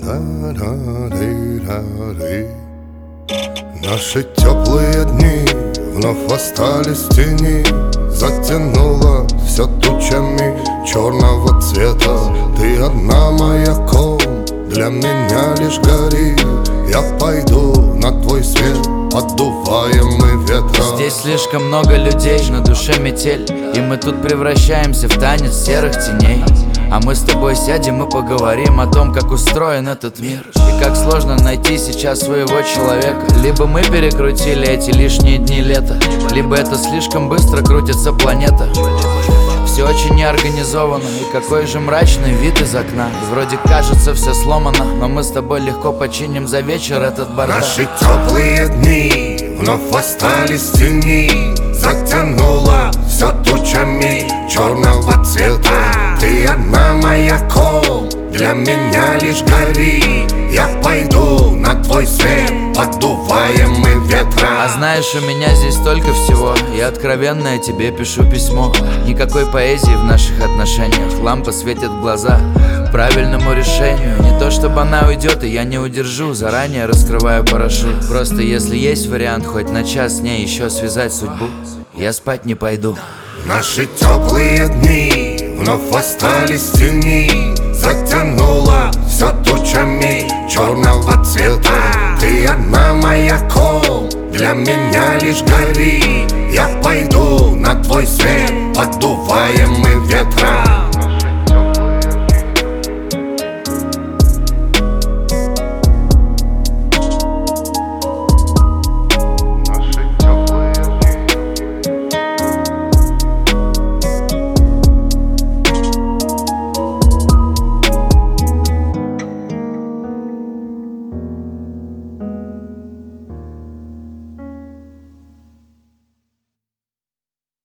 Наши теплые дни вновь остались в тени. Затянуло все тучами черного цвета. Ты одна маяком, для меня лишь гори. Я пойду на твой свет, поддуваемый ветром. Здесь слишком много людей, на душе метель, и мы тут превращаемся в танец серых теней. А мы с тобой сядем и поговорим о том, как устроен этот мир, и как сложно найти сейчас своего человека. Либо мы перекрутили эти лишние дни лета, либо это слишком быстро крутится планета. Все очень неорганизовано, и какой же мрачный вид из окна. И вроде кажется все сломано, но мы с тобой легко починим за вечер этот бардак. Наши теплые дни вновь остались в тени. Затянуло все тучами черного цвета. Ты одна маяком, для меня лишь гори. Я пойду на твой свет, поддуваемый ветром. А знаешь, у меня здесь столько всего. Я откровенно тебе пишу письмо. Никакой поэзии в наших отношениях. Лампа светит в глаза правильному решению. Не то чтобы она уйдет, и я не удержу. Заранее раскрываю парашют. Просто если есть вариант хоть на час с ней еще связать судьбу, я спать не пойду. Наши теплые дни вновь остались в тени. Затянуло все тучами черного цвета. Ты одна маяком, для меня лишь гори. Я пойду на твой свет, поддуваемый ветром.